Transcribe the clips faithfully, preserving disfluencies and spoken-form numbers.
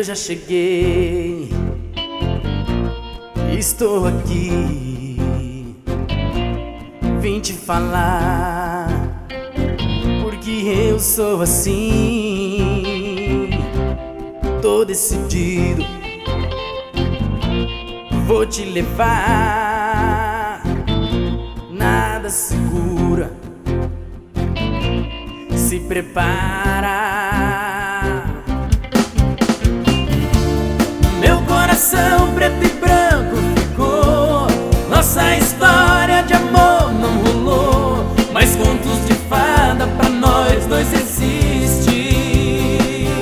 já cheguei, estou aqui, vim te falar, porque eu sou assim, tô decidido, vou te levar, nada segura, se prepara. Meu coração preto e branco ficou, nossa história de amor não rolou, mas contos de fada pra nós dois existe.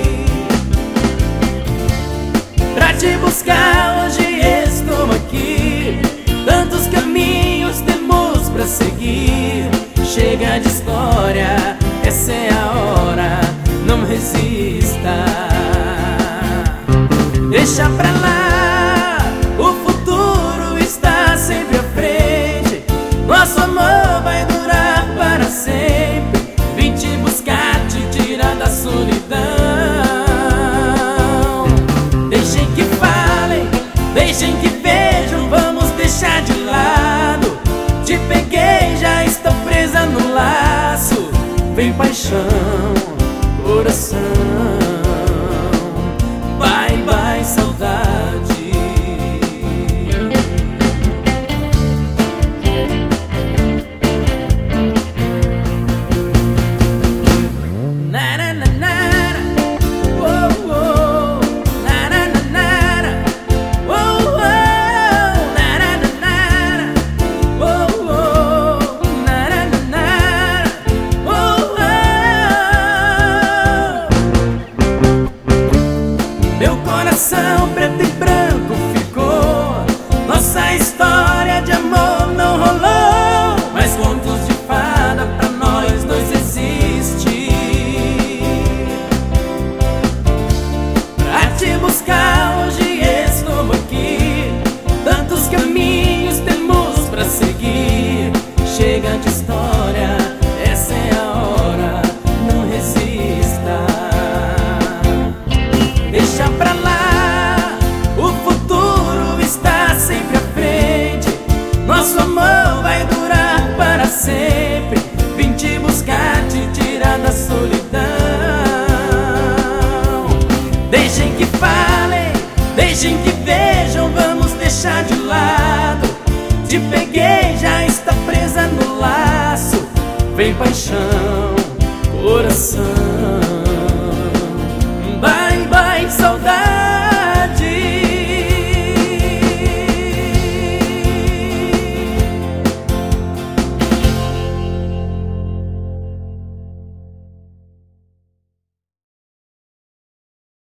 Pra te buscar hoje estou aqui, tantos caminhos temos pra seguir. Chega de história, essa é a hora, não resista. Deixa pra lá, o futuro está sempre à frente, nosso amor vai durar para sempre. Vim te buscar, te tirar da solidão. Deixem que falem, deixem que vejam, vamos deixar de lado. Te peguei, já estou presa no laço. Vem paixão, coração, bye bye saudade. Nara, nara, oh, oh. Nara, nara, oh, oh. Nara, nara, oh, oh. Nara, nara, oh, oh. Meu coração preto e branco ficou, nossa história de amor não rolou, mas contos de fada pra nós dois existe. Pra te buscar hoje estou aqui, tantos caminhos temos pra seguir. Chega de história, essa é a hora, não resista. Deixa pra lá, o futuro está sempre à frente, nosso amor vai durar para sempre. Vim te buscar, te tirar da solidão. Deixem que falem, deixem que vejam, vamos deixar de lado. Te peguei, já está presa no laço. Vem paixão, coração,